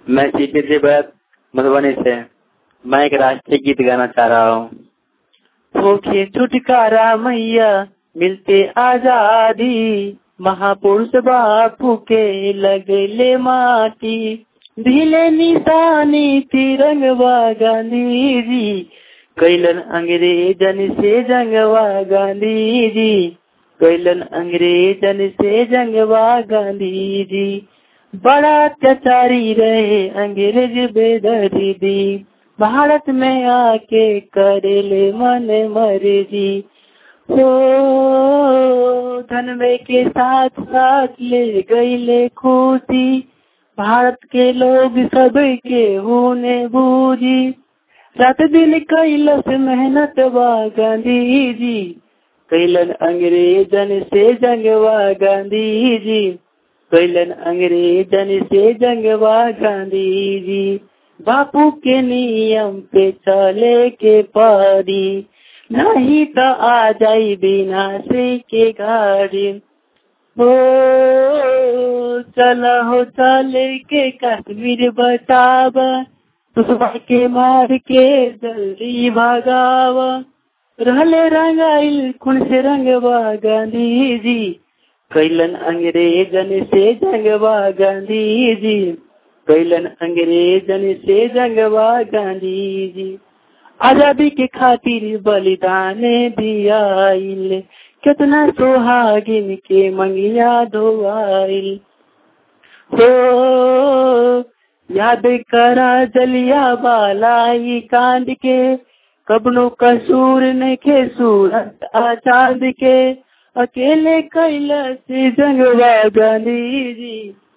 मैं सीपी तिब्बत मधुबनी से। मैं एक राष्ट्रीय गीत गाना चाह रहा हूँ। होके छुटकारा मैया मिलते आजादी, महापुरुष बापू के लगले माटी, ढीले निशानी तिरंगवा गांधी जी, कैलन अंग्रेजन से जंगवा गांधी जी, कैलन अंग्रेजन से जंगवा गांधी जी। बड़ा अत्याचारी रहे अंग्रेज बेदर्दी, भारत में आके करेले मन मर्जी। हो धनवे के साथ साथ ले गईले खुशी, भारत के लोग सब के होने बूझी, रात दिन कैलस मेहनत वा गांधी जी, कैलन अंग्रेजन से जंगवा गांधी जी, कैलन अंग्रेजन से जंगवा गांधी जी। बापू के नियम पे चले के पारी, नहीं तो आ जाई विनाशी के गाड़ी। हो चला हो चले के कश्मीर बचावा, दुश्मन के मार के जल्दी भागावा, रहले रंगाइल खून से रंगवा गांधी जी, कैलन अंग्रेजन से जंगवा गांधी जी, कैलन अंग्रेजन से जंगवा गांधी जी। आजादी के खातिर बलिदान दियाइल, कितना सुहागिन के मंगिया धोआइल। हो याद करा जलिया वाला कांड के, कबनो कसूर न के सूरत आजाद के, अकेले कैला से जंगवा गांधी जी,